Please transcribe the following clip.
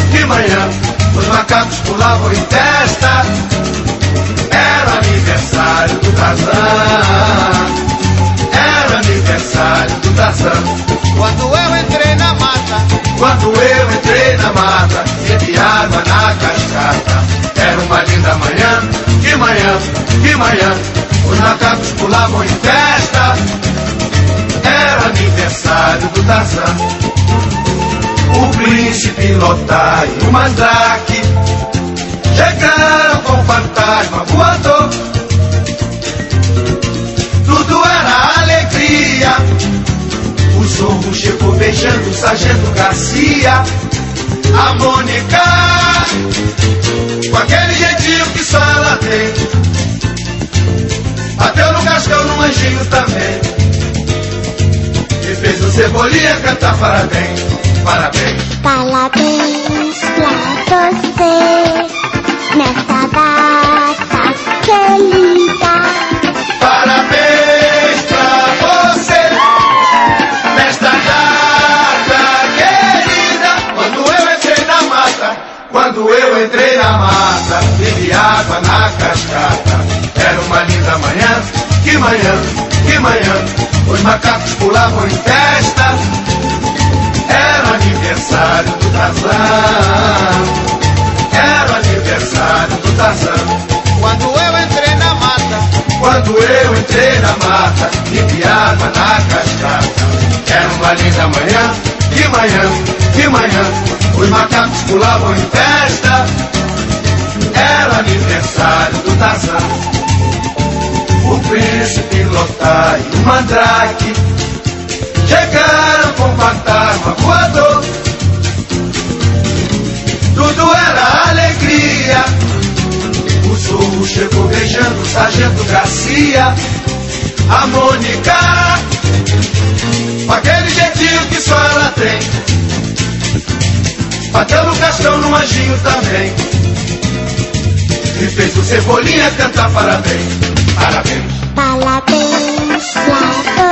de manhã, os macacos pulavam em festa. Era aniversário do Tarzan. Era aniversário do Tarzan. Quando eu entrei na mata, quando eu entrei na mata, bebi água na cascata. Era uma linda manhã, de manhã, de manhã, os macacos pulavam em festa. Era aniversário do Tarzan. O príncipe Lotai e o Mandrake chegaram com o fantasma voador. Tudo era alegria. O Zorro chegou beijando o Sargento Garcia. A Mônica, com aquele jeitinho que só ela tem, bateu no Cascão, no Anjinho também, e fez o Cebolinha cantar parabéns, parabéns. Parabéns pra você nesta data querida. Parabéns pra você nesta data querida. Quando eu entrei na mata, bebi água na cascata. Era uma linda manhã, que manhã, que manhã, os macacos pulavam em festa. Era aniversário do Tarzan. Era aniversário do Tarzan. quando eu entrei na mata, quando eu entrei na mata, bebi água na cascata. Era uma linda manhã, que manhã, que manhã, os macacos pulavam em festa. Era aniversário do Tarzan. O príncipe Lotai e o Mandrake chegaram com o fantasma voador. Tudo era alegria. O Zorro chegou beijando o Sargento Garcia. A Mônica, com aquele jeitinho que só ela tem, bateu no Cascão, no Anjinho também, e fez o Cebolinha cantar parabéns, parabéns. Parabéns pra